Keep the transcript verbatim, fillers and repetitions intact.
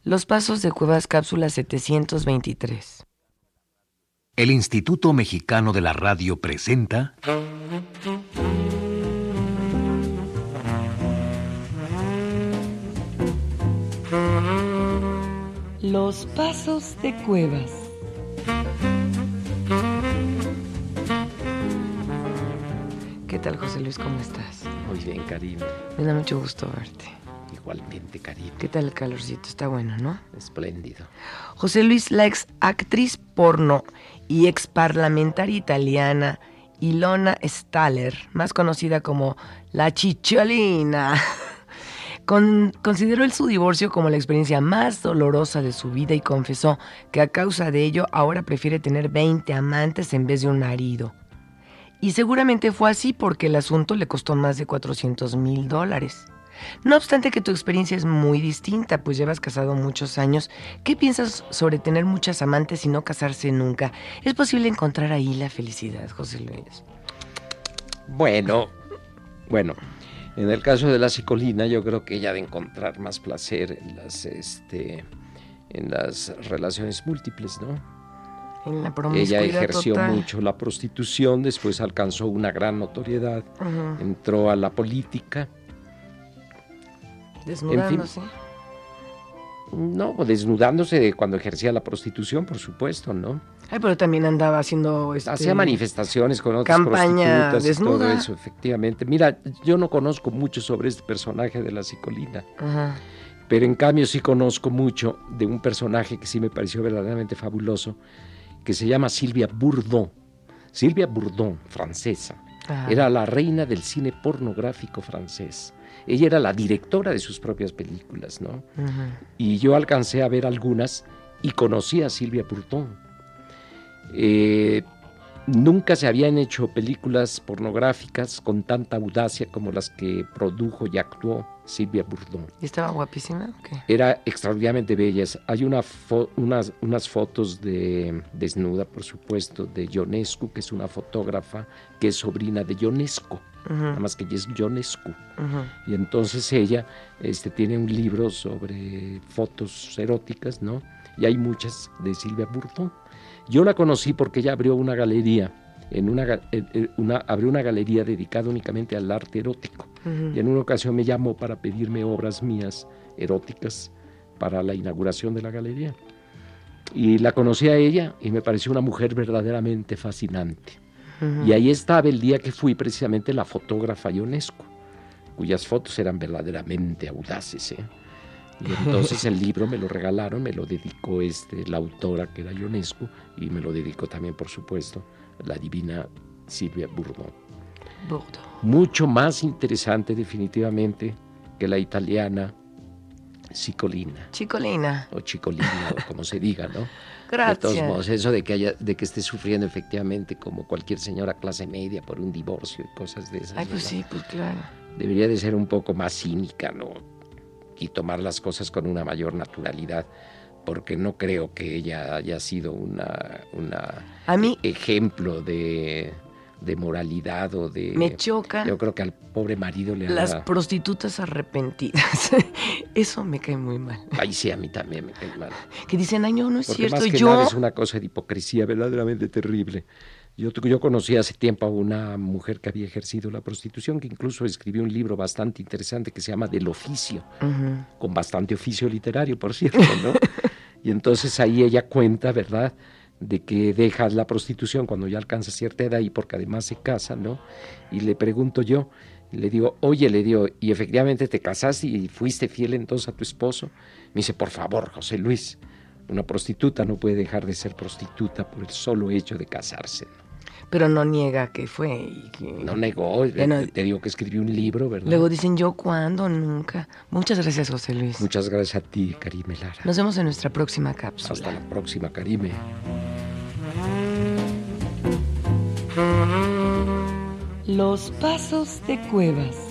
Los Pasos de Cuevas, cápsula setecientos veintitrés. El Instituto Mexicano de la Radio presenta... Los Pasos de Cuevas. ¿Qué tal, José Luis? ¿Cómo estás? Muy bien, Karim. Me da mucho gusto verte. Igualmente, Karim. ¿Qué tal el calorcito? Está bueno, ¿no? Espléndido. José Luis, la ex actriz porno y ex parlamentaria italiana Ilona Staller, más conocida como la Cicciolina, con, consideró el su divorcio como la experiencia más dolorosa de su vida y confesó que a causa de ello ahora prefiere tener veinte amantes en vez de un marido. Y seguramente fue así porque el asunto le costó más de cuatrocientos mil dólares. No obstante que tu experiencia es muy distinta, pues llevas casado muchos años. ¿Qué piensas sobre tener muchas amantes y no casarse nunca? ¿Es posible encontrar ahí la felicidad, José Luis? Bueno, bueno, en el caso de la Cicciolina, yo creo que ella ha de encontrar más placer en las, este, en las relaciones múltiples, ¿no? En la promiscuidad Ella ejerció total. mucho la prostitución, después alcanzó una gran notoriedad, uh-huh. entró a la política. Desnudándose. En fin, no, desnudándose cuando ejercía la prostitución, por supuesto, ¿no? Ay, pero también andaba haciendo... Este, Hacía manifestaciones con otras campaña prostitutas desnuda. y todo eso, efectivamente. Mira, yo no conozco mucho sobre este personaje de la Cicciolina, uh-huh. pero en cambio sí conozco mucho de un personaje que sí me pareció verdaderamente fabuloso, que se llama Sylvia Bourdon. Sylvia Bourdon, francesa. Uh-huh. Era la reina del cine pornográfico francés. Ella era la directora de sus propias películas, ¿no? Uh-huh. Y yo alcancé a ver algunas y conocí a Sylvia Bourdon. Eh, nunca se habían hecho películas pornográficas con tanta audacia como las que produjo y actuó Sylvia Bourdon. ¿Y estaba guapísima o qué? Era extraordinariamente bella. Hay una fo- unas, unas fotos de desnuda, por supuesto, de Ionescu, que es una fotógrafa que es sobrina de Ionesco. Uh-huh. Nada más que ella es Ionescu. Uh-huh. Y entonces ella este, tiene un libro sobre fotos eróticas, ¿no? Y hay muchas de Sylvia Bourdon. Yo la conocí porque ella abrió una galería, en una, en una, abrió una galería dedicada únicamente al arte erótico. Uh-huh. Y en una ocasión me llamó para pedirme obras mías eróticas para la inauguración de la galería. Y la conocí a ella y me pareció una mujer verdaderamente fascinante. Uh-huh. Y ahí estaba el día que fui precisamente la fotógrafa Ionescu, cuyas fotos eran verdaderamente audaces, ¿eh? Y entonces el libro me lo regalaron, me lo dedicó este, la autora que era Ionescu, y me lo dedicó también, por supuesto, la divina Sylvia Bourdon. Bourdon. Mucho más interesante definitivamente que la italiana Cicciolina. Cicciolina. O Cicciolina, o como se diga, ¿no? Gracias. De todos modos, eso de que, haya, de que esté sufriendo efectivamente como cualquier señora clase media por un divorcio y cosas de esas. Ay, pues ¿verdad? sí, pues claro. Debería de ser un poco más cínica, ¿no? Y tomar las cosas con una mayor naturalidad, porque no creo que ella haya sido una, una a mí, ejemplo de, de moralidad o de... Me chocan. Yo creo que al pobre marido le las haga... prostitutas arrepentidas. Eso me cae muy mal. Ay, sí, a mí también me cae mal. Que dicen, ay, no, no es porque cierto. Más que yo... nada es una cosa de hipocresía verdaderamente terrible. Yo, yo conocí hace tiempo a una mujer que había ejercido la prostitución, que incluso escribió un libro bastante interesante que se llama Del Oficio, uh-huh. con bastante oficio literario, por cierto, ¿no? Y entonces ahí ella cuenta, ¿verdad?, de que deja la prostitución cuando ya alcanza cierta edad y porque además se casa, ¿no? Y le pregunto yo, le digo, oye, le digo, ¿y efectivamente te casaste y fuiste fiel entonces a tu esposo? Me dice, por favor, José Luis, una prostituta no puede dejar de ser prostituta por el solo hecho de casarse, ¿no? Pero no niega que fue. Y que... No negó, no... te digo que escribió un libro, ¿verdad? Luego dicen, ¿yo cuándo? Nunca. Muchas gracias, José Luis. Muchas gracias a ti, Karime Lara. Nos vemos en nuestra próxima cápsula. Hasta la próxima, Karime. Los Pasos de Cuevas.